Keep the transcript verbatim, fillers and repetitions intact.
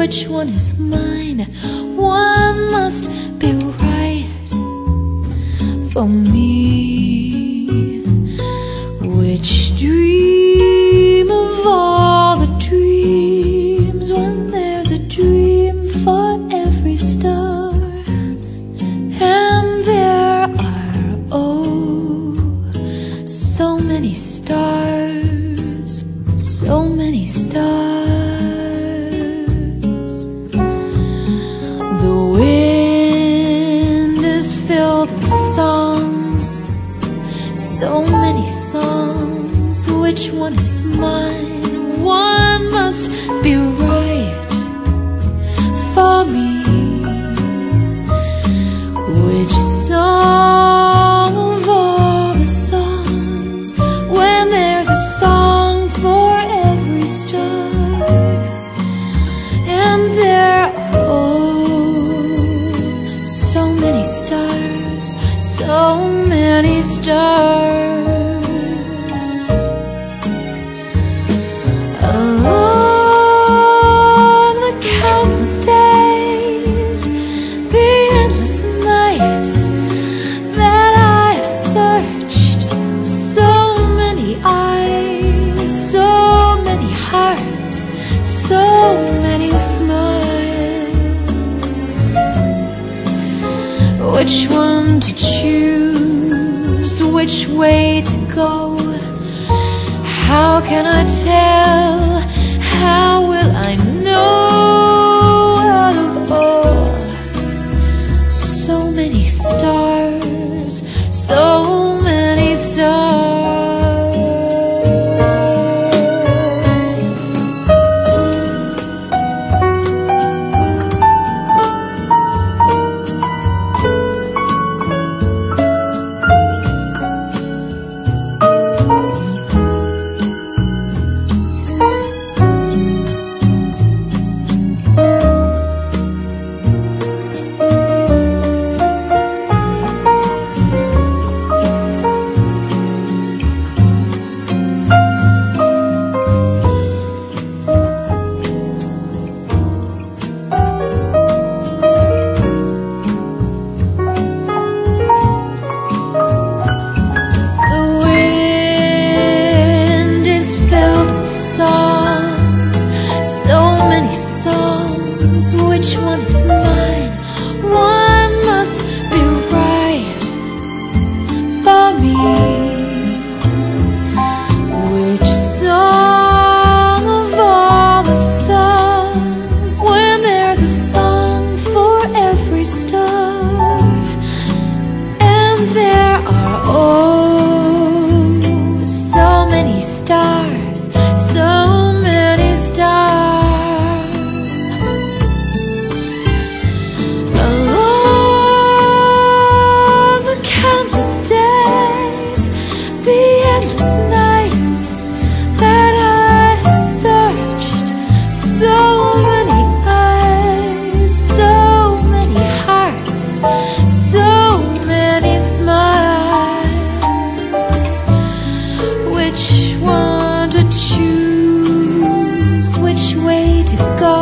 which one is mine? One must be right for me. Which dream of all the dreams, when there's a dream for every star? And there are, oh, so many stars, so many stars. The wind is filled with songs, so many songs. Which one is mine? One must be right for me. Which song of all the songs, when there's a song for every star? And there are, oh, so many stars, so many stars. Along the countless days, the endless nights that I have searched, so many eyes, so many hearts, so many smiles. Which one to choose, which way to go? How can I tell? How will I know? Out of all, so many stars, so many stars. Which one is mine? One must be right for me. Which song of all the songs, when there's a song for every star? And there are, oh, so many stars, so many stars. Which one to choose, which way to go?